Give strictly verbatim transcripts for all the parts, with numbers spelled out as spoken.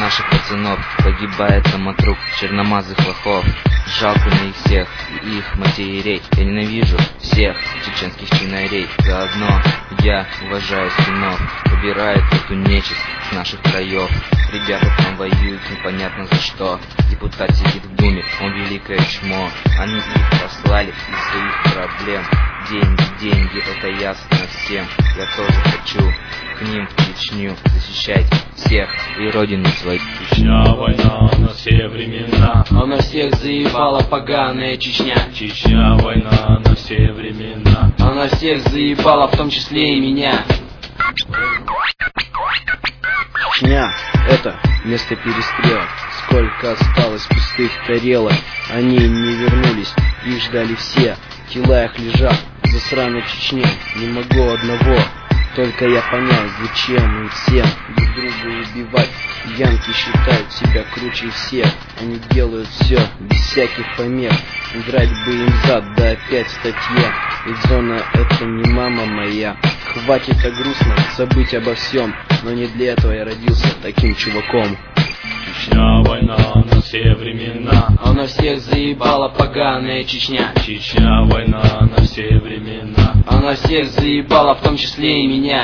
наших пацанов погибает там от рук черномазых лохов. Жалко на их всех и их матерей. Я ненавижу всех чеченских чинарей. Заодно я уважаю сынов, убирает эту нечисть с наших краев. Ребята там воюют непонятно за что. Депутат сидит в думе, он великое чмо. Они их послали из своих проблем. Деньги, деньги, это ясно всем. Я тоже хочу к ним в Чечню защищать всех и родину свою. Чечня, война на все времена. Она всех заебала, поганая Чечня. Чечня, война на все времена. Она всех заебала, в том числе и меня. Чечня — это место перестрелок. Сколько осталось пустых тарелок. Они не вернулись, их ждали все. Тела их лежат в засраной Чечне. Не могу одного только я понять, зачем им всем друг друга убивать. Янки считают себя круче всех. Они делают все без всяких помех. Драть бы им зад, да опять статья. Ведь зона — это не мама моя. Хватит так грустно забыть обо всем. Но не для этого я родился таким чуваком. Чечня, война на все времена. Она всех заебала, поганая Чечня. Чечня, война на все времена. Она всех заебала, в том числе и меня.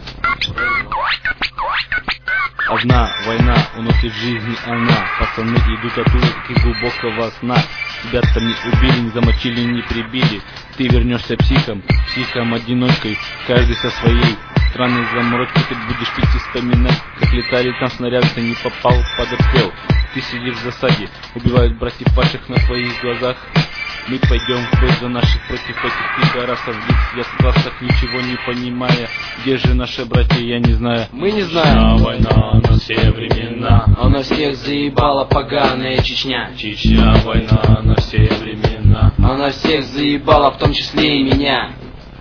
Одна война уносит жизни она. Пацаны идут от улыбки глубокого сна. Тебя там не убили, не замочили, не прибили. Ты вернешься психом, психом-одиночкой. Каждый со своей странной заморочкой. Ты будешь пить и вспоминать, как летали там снаряды, ты не попал под обстрел. Ты сидишь в засаде, убивают братьев ваших на твоих глазах. Мы пойдем в бой за наших против этих пидорасов. Я в классах ничего не понимая. Где же наши братья, я не знаю. Мы не знаем. Чечня, война на все времена. Она всех заебала, поганая Чечня. Чечня, война на все времена. Она всех заебала, в том числе и меня.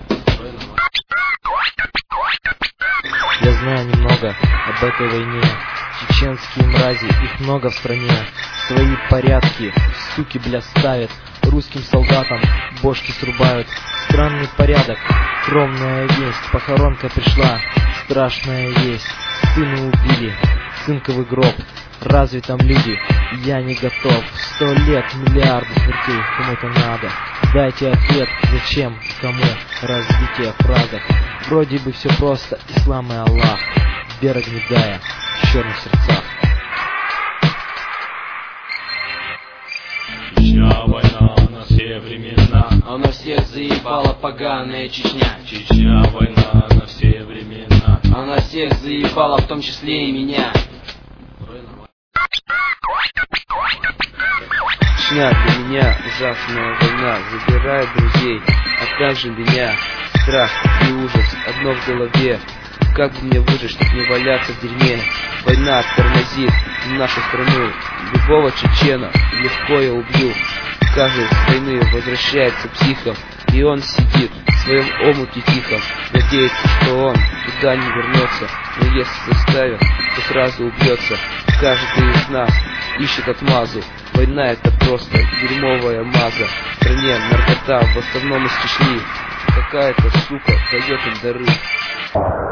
Я знаю немного об этой войне. Чеченские мрази, их много в стране. Свои порядки, суки, бля, ставят. Русским солдатам бошки срубают. Странный порядок, кровная весть. Похоронка пришла, страшная весть. Сына убили, цинковый гроб. Разве там люди? Я не готов. Сто лет, миллиарды смертей, кому это надо? Дайте ответ, зачем, кому? Развитие в фразах. Вроде бы все просто, ислам и Аллах. Вера гнедая в черных сердцах. Чечня, война на все времена. Она всех заебала, поганая Чечня. Чечня, война на все времена. Она всех заебала, в том числе и меня. Чечня для меня ужасная война. Забирает друзей, а также меня. Страх и ужас, одно в голове. Как бы мне выжить, чтоб не валяться в дерьме? Война тормозит нашу страну. Любого чечена легко я убью. Каждый с войны возвращается психом, и он сидит в своем омуте тихо. Надеется, что он туда не вернется. Но если заставит, то сразу убьется. Каждый из нас ищет отмазу. Война — это просто дерьмовая маза. В стране наркота, в основном из Чечни. Какая-то сука дает им дары.